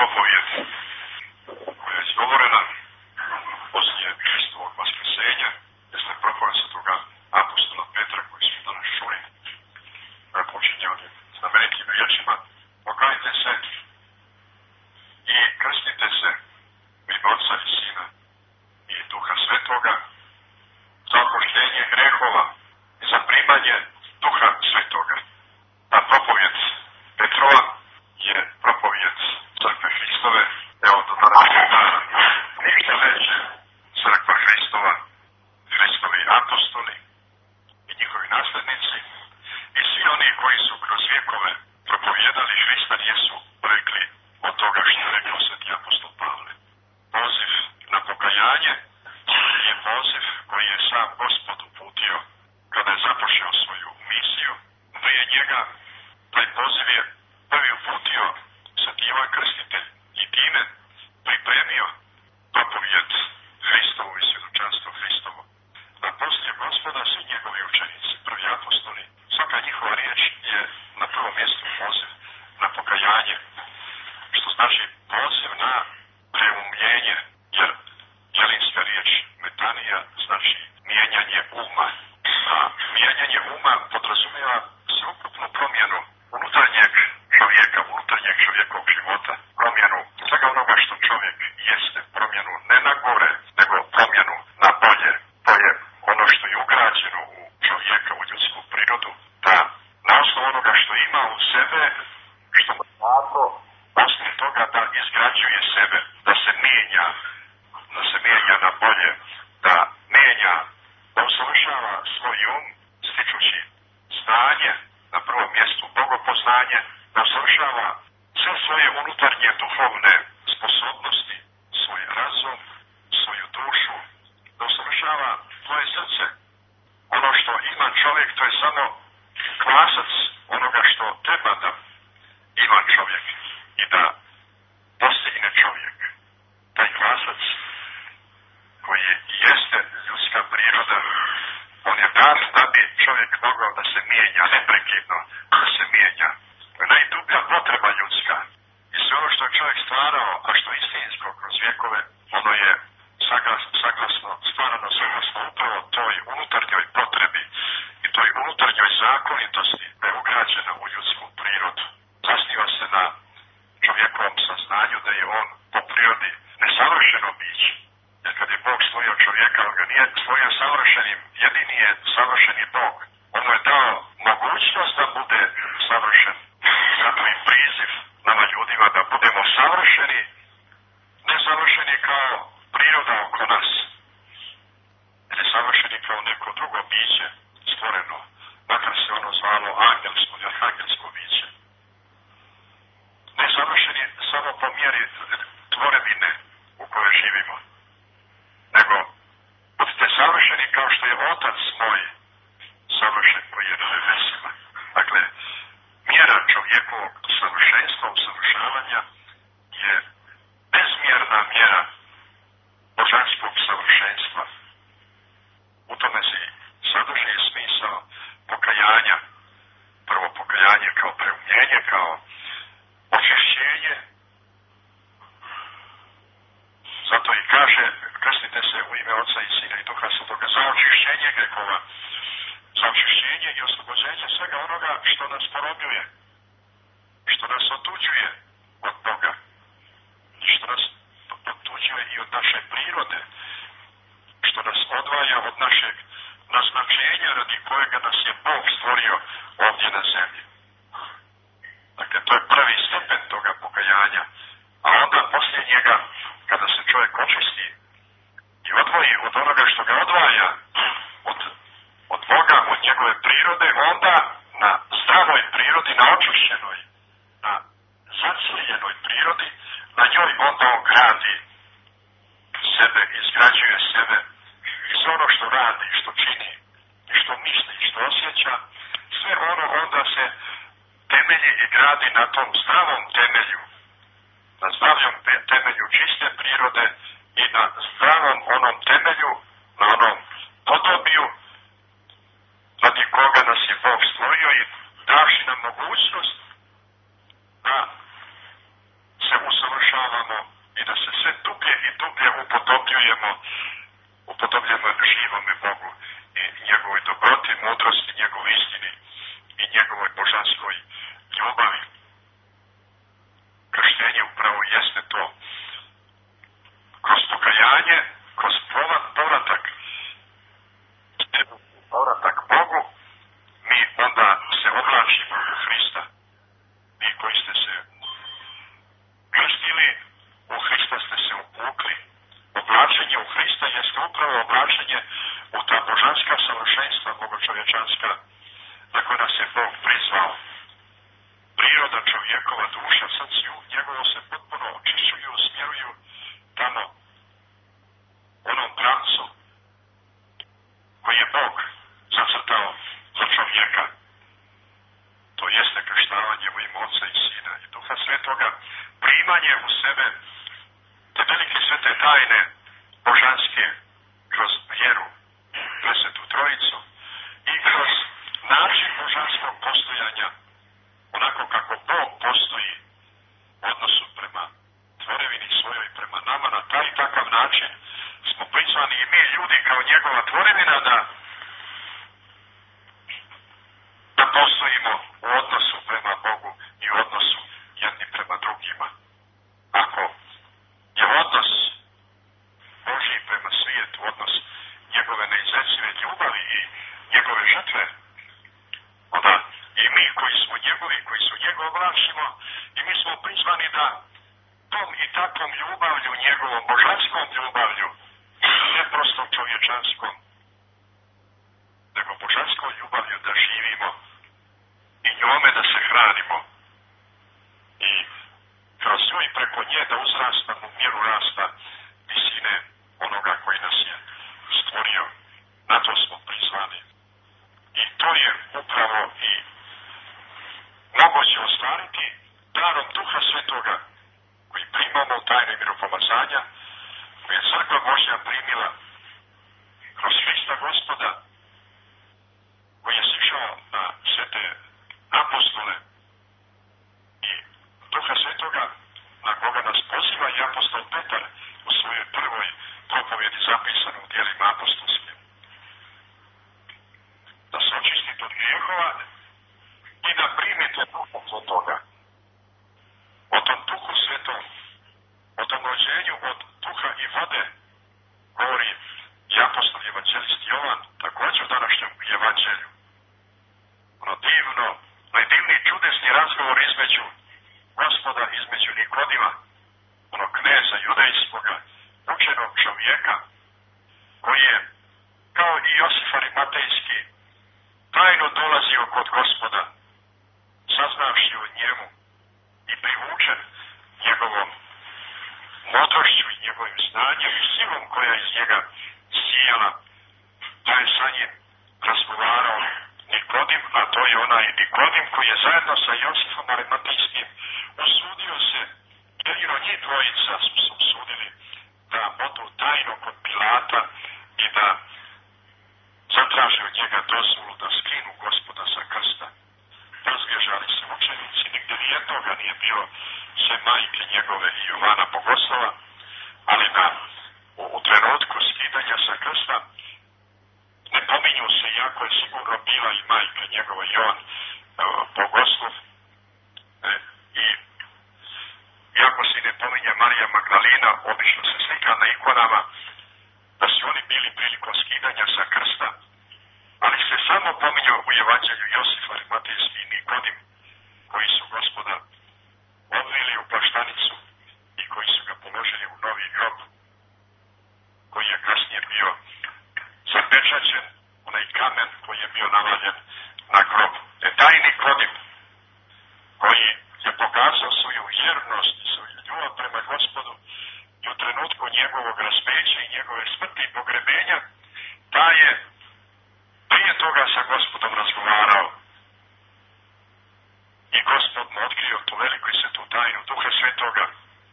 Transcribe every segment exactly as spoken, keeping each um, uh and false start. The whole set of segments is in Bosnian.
propovjed koja je izgovorena poslije Hristovog vaskrsenja, jeste propovjed svetoga apostola Petra koji smo danas čuli, koja počinje ovdje znamenitim riječima: pokajte se i krstite se u ime Otca i Sina i Duha Svetoga za oproštenje grehova i za primanje Duha Svetoga. Ta propovjed Petrova je propovjed Crkve Hristove. Evo do današnjeg dana ništa neće Crkva Hristova, Hristovi apostoli i njihovi naslednici i svi oni koji su kroz vjekove propovijedali Hrista nisu rekli od toga što je rekao sveti apostol Pavle. Poziv na pokajanje je poziv koji je sam Gospod uputio kada je započeo svoju misiju. Prije njega taj poziv je prvi uputio sveti Ivan Krstitelj i time pripremio propovjed Hristovu i svjedočanstvo Hristovo. A poslije Gospoda svi njegovi učenici, prvi apostoli, svaka njihova riječ je na prvom mjestu poziv na pokajanje, što znači poziv na preumljenje, jer jelinska riječ metanija znači mijenjanje uma. A mijenjanje uma podrazumijeva sveukupnu promjenu unutarnjeg čovjeka, unutarnjeg čovjekovog života, promjenu svega onoga što čovjek jeste, promjenu ne na gore, nego promjenu na bolje. To je ono što je ugrađeno u čovjeka, u ljudsku prirodu, da na osnovu onoga što ima u sebe, što mu tako, osim toga da izgrađuje sebe, da se mijenja, da se mijenja na bolje, da mijenja, da usavršava svoj um, stičući znanje, na prvom mjestu bogopoznanje, da usavršava sve svoje unutarnje duhovne sposobnosti, svoj razum, svoju dušu, da usavršava svoje srce. Ono što ima čovjek, to je samo klasac onoga što treba da ima čovjek i da postigne čovjek. Taj klasac koji jeste ljudska priroda, on je dar da bi čovjek mogao da se mijenja, neprekidno da se mijenja. To je najdublja potreba ljudska. I sve ono što je čovjek stvarao, a što je istinsko kroz vjekove, ono je saglasno, saglasno stvarano saglasno upravo toj unutarnjoj potrebi i toj unutarnjoj zakonitosti koja je ugrađena u ljudsku prirodu. Zasniva se na čovjekovom saznanju da je on po prirodi nesavršeno biće. Jer kad je Bog stvorio čovjeka, on ga nije stvorio savršenim, jedini je savršeni Bog. On mu je dao mogućnost da bude savršen. Zato i priziv nama ljudima da budemo savršeni, ne savršeni kao priroda oko nas, ili savršeni kao neko drugo biće stvoreno, makar se ono zvalo angelsko ili arhangelsko biće. Ne savršeni samo po mjeri tvorevine u kojoj živimo, nego budite savršeni kao što je Otac moj savršen koji je na nebesima. Dakle, mjera čovjekovog savršenstva, usavršavanja je bezmjerna mjera božanskog savršenstva. U tome se sadrži smisao pokajanja. Prvo pokajanje kao preumljenje, kao očišćenje. Zato i kaže, krstite se u ime Otca i Sina i Duha Svetoga za očišćenje grehova, za očišćenje i oslobođenje svega onoga što nas porobljuje, što nas otuđuje od Boga, što nas otuđuje i od naše prirode, što nas odvaja od našeg naznačenja radi kojega nas je Bog stvorio ovdje na zemlji. Dakle, to je prvi stepen toga pokajanja, a onda poslije njega, kada se čovjek očisti i odvoji od onoga što ga odvaja od, od Boga, od njegove prirode, onda na zdravoj prirodi, na očišćenoj, na zaciljenoj prirodi, na njoj onda on gradi sebe, izgrađuje sebe i sve ono što radi, što čini, i što misli, i što osjeća, sve ono onda se temelji i gradi na tom zdravom temelju, na zdravom temelju čiste prirode i na zdravom onom temelju, na onom podobiju radi koga nas je Bog stvorio i davši nam mogućnost da se usavršavamo i da se sve dublje i dublje upodobljujemo, upodobljujemo živome Bogu i njegovoj dobroti, mudrosti, njegovoj istini i njegovoj božanskoj ljubavi. Krštenje upravo jeste to. Kroz pokajanje, kroz povratak, povratak Bogu, mi onda se oblačimo u Hrista. Vi koji ste se krstili, u Hrista ste se upukli. Oblačenje u Hrista jeste upravo oblačenje u ta božanska savršenstva, bogočovječanska, na koje nas je Bog prizvao. Priroda čovjekova, duša, srce njegovo se potpuno očišćuju, usmjeruju tamo, onom pravcu koji je Bog zacrtao za čovjeka. To jeste krštavanje u ime Oca i Sina i Duha Svetoga, primanje u sebe te velike svete tajne božanske kroz vjeru, Presvetu Trojicu i kroz način božanskog postojanja, onako kako Bog postoji u odnosu prema tvorevini svojoj, prema nama, na taj i takav način smo prizvani i mi ljudi kao njegova tvorevina da da postojimo u odnosu prema Bogu i u odnosu jedni prema drugima. Ako je odnos Božji prema svijetu, odnos njegove neizrecive ljubavi i njegove žrtve, onda i mi koji smo njegovi, koji su njegov oblačimo, i mi smo prizvani da tom i takvom ljubavlju, njegovom božanskom ljubavlju, ne prosto čovječanskom, nego božanskom ljubavlju da živimo i njome da se hranimo i kroz nju i preko nje da uzrastamo u mjeru rasta visine onoga koji nas je stvorio. Na to smo prizvani. I to je upravo i moguće ostvariti darom Duha Svetoga koji primamo u tajne miropomazanja, koje je Crkva Božja primila kroz Hrista Gospoda, koji je sišao na svete apostole i Duha Svetoga, na koga nas poziva i apostol Petar u svojoj prvoj propovjedi zapisano u djelima apostolskim. Da se očistite od grijehova i da primite Duha Svetoga. O tom Duhu Svetom, o tom rođenju od duha i vode govori i apostol evanđelist Jovan, također u današnjem evanđelju. Ono divno, najdivniji čudesni razgovor između Gospoda, između Nikodima, onog kneza judejskoga, učenog čovjeka, koji je, kao i Josif Arimatejski, tajno dolazio kod Gospoda, saznavši o njemu i privučen njegovom mudrošću i njegovim znanjem i silom koja iz njega sijala, da je sa njim razgovarao Nikodim, a to je onaj Nikodim koji je zajedno sa Josifom Arimatejskim usudio se, jedino njih dvojica su se usudili da odu tajno kod Pilata i da zatraže od njega dozvolu da skinu Gospoda sa krsta. Razbježali se učenici, nigdje nijednoga nije bilo, sve majke njegove i Jovana Bogoslova, ali na, u, u trenutku skidanja sa krsta ne pominju se, iako je sigurno bila i majka njegova Jovan e, Bogoslov, e, i iako se ne pominje Marija Magdalena, obično se slika na ikonama da su oni bili prilikom skidanja sa krsta, ali se samo pominju u evanđelju Josif Arimatejski i Nikodim, koji su Gospoda odveli u plaštanicu i koji su ga položili u novi grob, koji je kasnije bio zapečaćen, onaj kamen koji je bio navaljen na grob. E taj Nikodim, koji je pokazao svoju vjernost i svoju ljubav prema Gospodu i u trenutku njegovog raspeća i njegove smrti i pogrebenja, taj je prije toga sa Gospodom razgovarao. I Gospod mu otkrio tu veliku i svetu tajnu Duha Svetoga,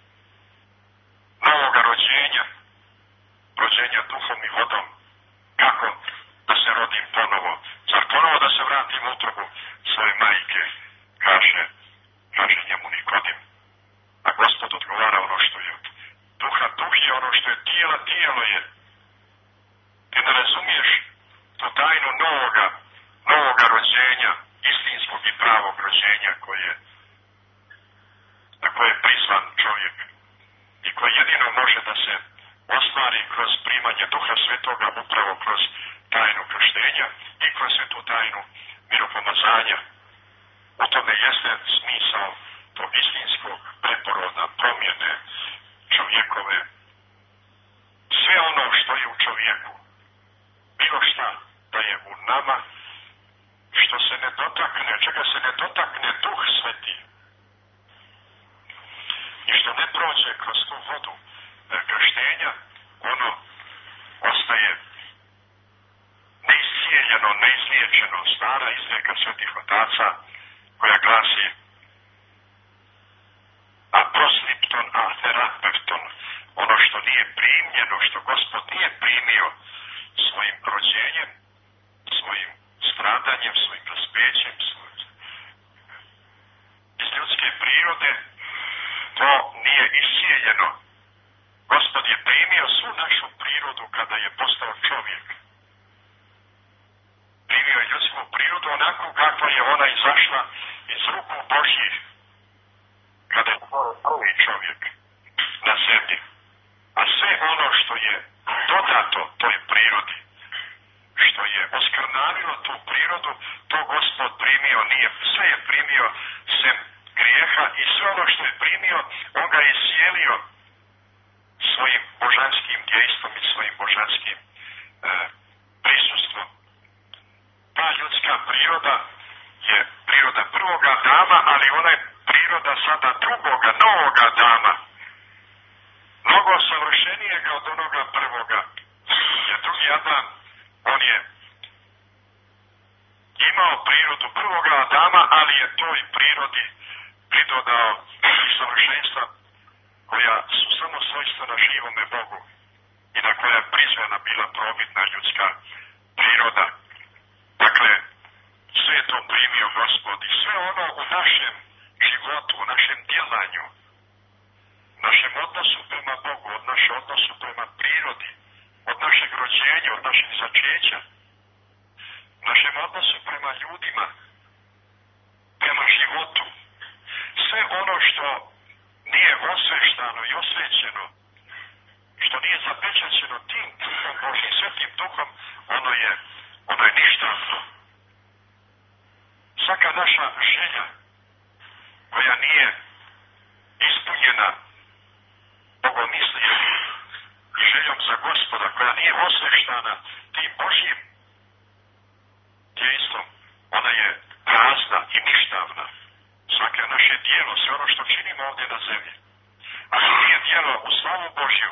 novoga rođenja, rođenja duhom i vodom. Kako da se rodim ponovo? Zar ponovo da se vratim u utrobu svoje majke? Kaže, kaže njemu Nikodim. A Gospod odgovara ono što je od pravog rođenja koje, na koje je prizvan čovjek i koje jedino može da se ostvari kroz primanje Duha Svetoga, upravo kroz tajnu krštenja i kroz tu tajnu miropomazanja. U tome jeste smisao tog istinskog preporoda, promjene čovjekove. Sve ono što je u čovjeku, bilo šta da je u nama, što se ne dotakne, čega se ne dotakne Duh Sveti i što ne prođe kroz tu vodu krštenja, ono ostaje neiscijeljeno, neizliječeno. Stara izreka svetih otaca koja glasi a proslipton a terapeuton, ono što nije primljeno, što Gospod nije primio svojim rođenjem, svojim stradanjem, svojim raspećem, svojim... iz ljudske prirode, to nije iscijeljeno. Gospod je primio svu našu prirodu kada je postao čovjek. Primio je ljudsku prirodu onako kako je ona izašla iz ruku Božjih kada je prvi čovjek na zemlji. A sve ono što je dodato toj prirodi, što je oskrnavilo tu prirodu, to Gospod primio nije. Sve je primio sem grijeha i sve ono što je primio, on ga je iscijelio svojim božanskim dejstvom i svojim božanskim e, prisustvom. Ta ljudska priroda je priroda prvoga Adama, ali ona je priroda sada drugoga, novoga Adama. Mnogo savršenijega od onoga prvoga. Jer drugi Adam, on je imao prirodu prvoga Adama, ali je toj prirodi pridodao savršenstva koja su samo svojstvena živome Bogu i na koja je prizvana bila probitna ljudska priroda. Dakle, sve je to primio Gospod i sve ono u našem životu, u našem djelanju, u našem odnosu prema Bogu, od našem odnosu prema prirodi, od našeg rođenja, od našeg začeća, u našem odnosu prema ljudima, prema životu. Sve ono što nije osveštano i osvećeno, što nije zapečaćeno tim Duhom Božjim, Svetim Duhom, ono je, ono je ništavno. Svaka naša želja koja nije ispunjena bogomisljenjem i željom za Gospoda, koja nije osveštana tim Božjim djejstvom, ona je prazna i ništavna. Svake naše dijelo, sve ono što činimo ovdje na zemlji, ako nije dijelo u slavu Božju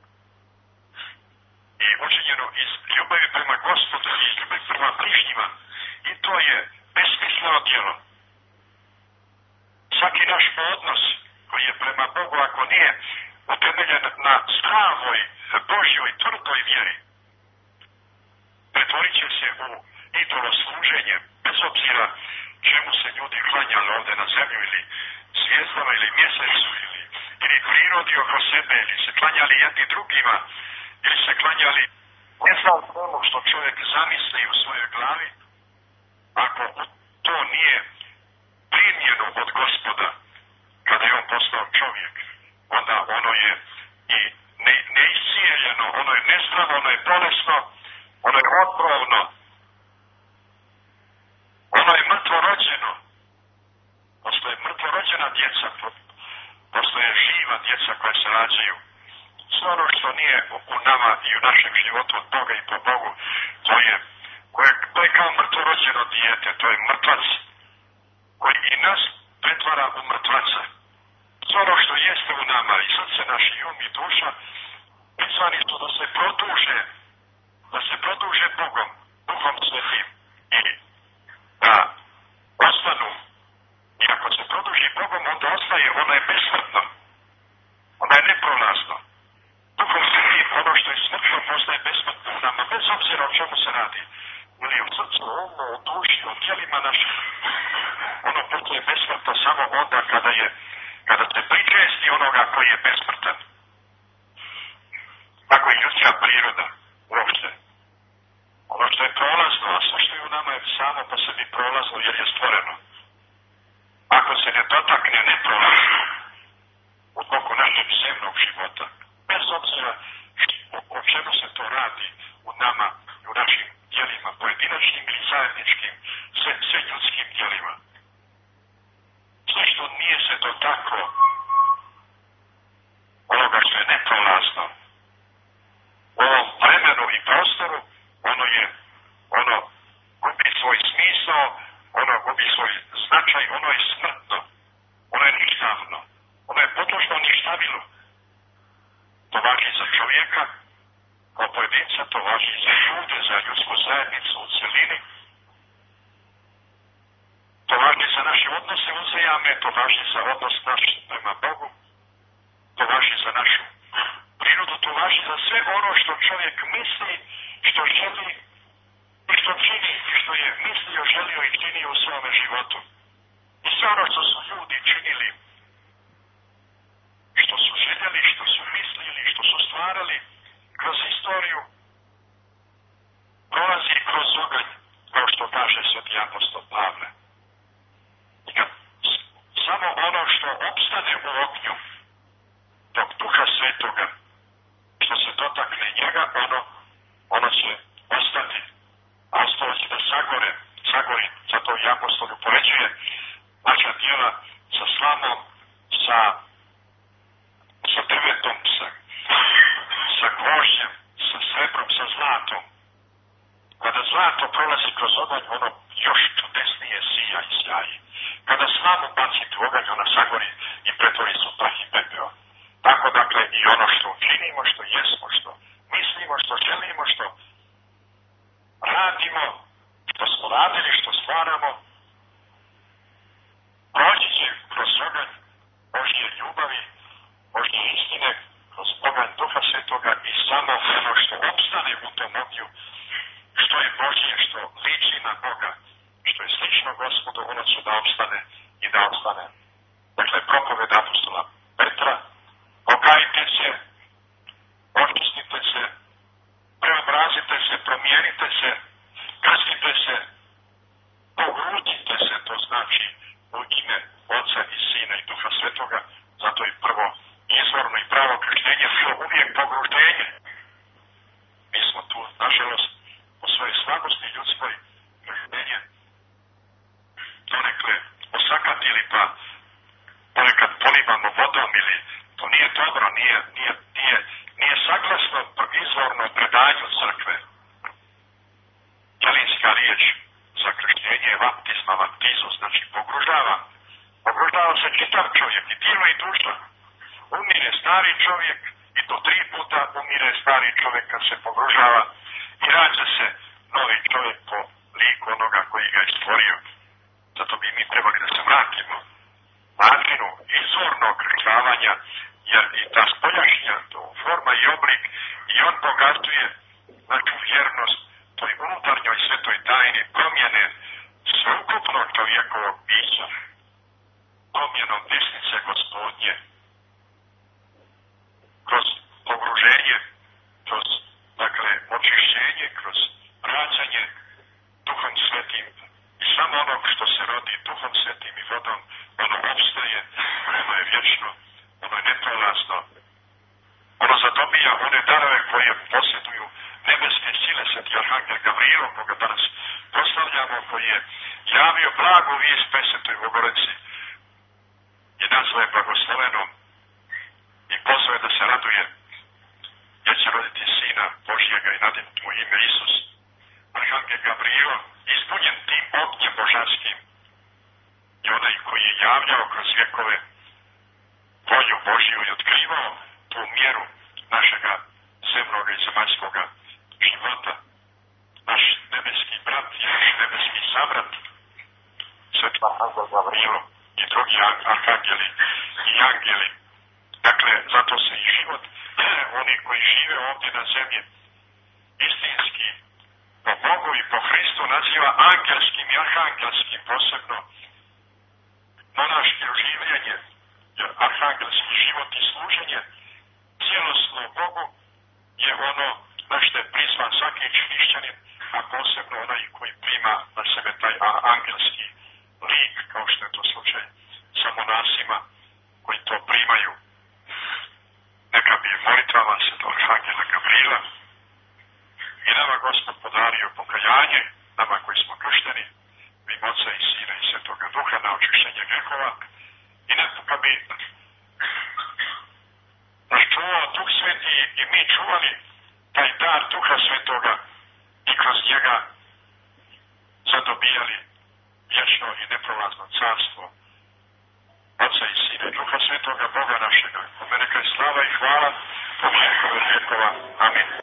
i učinjeno iz ljubavi prema Gospodu i iz ljubavi prema bližnjima, i to je besmisleno dijelo. Svaki naš odnos koji je prema Bogu, ako nije utemeljen na zdravoj, Božjoj, tvrdoj vjeri, pretvorit će se u idolosluženje, bez obzira čemu se ljudi klanjali ovdje na zemlju, ili zvijezdama, ili mjesecu, ili, ili prirodi oko sebe, ili se klanjali jedni drugima, ili se klanjali ne znam ono što čovjek zamisli u svojoj glavi. Ako to nije primljeno od Gospoda kada je on postao čovjek, onda ono je i ne, neiscijeljeno, ono je nezdravo, ono je bolesno, ono je otrovno, ono je mrtvorođeno. Postoje mrtvorođena djeca, postoje živa djeca koja se rađaju. Sve ono što nije u nama i u našem životu od Boga i po Bogu, to je, koje, to je kao mrtvorođeno dijete, to je mrtvac koji i nas pretvara u mrtvaca. Sve ono što jeste u nama, i srce naše, i um, i duša, prizvani su da se produže, da se produže Bogom, Duhom Svetim, i da ostanu. I ako se produži Bogom, onda ostaje, ono je besmrtno, ono je neprolazno. Duhom Svetim, ono što je smrtno, postaje besmrtno u nama, bez obzira o čemu se radi. Ili u srcu, umu, u duši, u tijelima naših. Ono postaje besmrtno samo onda kada je, kada se prikresti onoga koji je besmrtan. Tako je ljudska priroda uopšte. Ono što je prolazno, a sve što je u nama je samo po sebi prolazno jer je stvoreno. značaj, ono je smrtno, ono je ništavno, ono je podložno ništavilu. To važi za čovjeka, kao pojedinca, to važi za ljude, za ljudsku zajednicu u celini. To važi za naše odnose uzajamne, to važi za odnos naš prema Bogu, to važi za našu prirodu, to važi za sve ono što čovjek misli, što želi i što čini, što je mislio, želio i činio u svome životu. I sve ono što su ljudi činili, što su željeli, što su mislili, što su stvarali kroz istoriju, prolazi kroz oganj, kao što kaže sveti apostol Pavle. I kad samo ono što opstane u ognju tog Duha Svetoga, što se dotakne njega, ono, ono će ostati, a ostalo će da sagore, sagori, zato i apostol upoređuje naša djela sa slamom, sa, sa drvetom, sa, sa gvožđem, sa srebrom, sa zlatom. Kada zlato prolazi kroz oganj, ono još čudesnije sija i sjaji. Kada slamu bacite u oganj, ona sagori i pretvori se u prah i pepeo. Tako dakle i ono što činimo, što jesmo, što mislimo, što želimo, što radimo, što smo radili, što stvaramo, proći će kroz oganj Božje ljubavi, Božje istine, kroz oganj Duha Svetoga i samo ono što opstane u tom ognju, što je Božje, što liči na Boga, što je slično Gospodu, ono će da opstane i da opstane. Dakle, propoved apostola Petra, pokajte se, očistite se, preobrazite se, promijenite se, krstite se, pogrudite se, to znači u ime Oca i Sina i Duha Svetoga, zato je prvo izvorno i pravo krštenje bilo uvijek pogruženje. Mi smo tu, nažalost, po svojoj slabosti ljudskoj krštenje donekle osakatili, pa ponekad polivamo vodom ili to nije dobro, nije, nije, nije, nije saglasno izvorno predanju crkve. Jelinska riječ za krštenje je baptizma, baptizu, znači pogružava. Pogružava se čitav čovjek, i tijelo i duša. Umire stari čovjek i to tri puta umire stari čovjek kad se pogružava i rađa se novi čovjek po liku onoga koji ga je stvorio. Zato bi mi trebali da se vratimo načinu izvornog kršćavanja, jer i ta spoljašnja, to forma i oblik, i on bogatuje našu vjernost toj unutarnjoj svetoj tajni promjene sveukupnog čovjekovog bića, promjenom desnice Gospodnje, kroz pogruženje, kroz, dakle, očišćenje, kroz rađanje Duhom Svetim. I samo ono što se rodi Duhom Svetim i vodom, ono opstaje, ono je vječno, ono je neprolazno. Ono zadobija one darove koje posjeduju nebeske sile, sveti arhangel Gavrilo, koga danas proslavljamo, koji je javio blagu vijest Presvetoj Bogorodici i nazvao je blagoslovenom i pozvao je da se raduje, jer će roditi Sina Božjega i nadimiti mu ime Isus. Arhangel Gavrilo, ispunjen tim ognjem božanskim, i onaj koji je javljao kroz vjekove volju Božju i otkrivao tu mjeru našega zemnoga i zemaljskoga života, naš nebeski brat i naš nebeski sabrat, sveti arhangel Gavrilo i drugi arhangeli i angeli. Dakle, zato se i život, oni koji žive ovdje na zemlji, istinski, po Bogu i po Hristu naziva angelskim i arhangelskim, posebno monaškim življenje, jer arhangelski život i služenje cijelosno Bogu je ono na što je prizvan svaki hrišćanin, a posebno onaj koji prima na sebe taj angelski lik, kao što je to slučaj sa monasima koji to primaju. Neka bi molitvama se do arhangela Gavrila i nama Gospod podario pokajanje, nama koji smo kršteni, u ime Oca i Sina i Svetoga Duha, na očišćenje grehova, i neka bi nas čuvao Duh Sveti i mi čuvali taj dar Duha Svetoga i kroz njega zadobijali vječno i neprolazno carstvo Oca i Sina i Duha Svetoga, Boga našega. Od mene kaj slava i hvala po vijekove vijekova. Amin.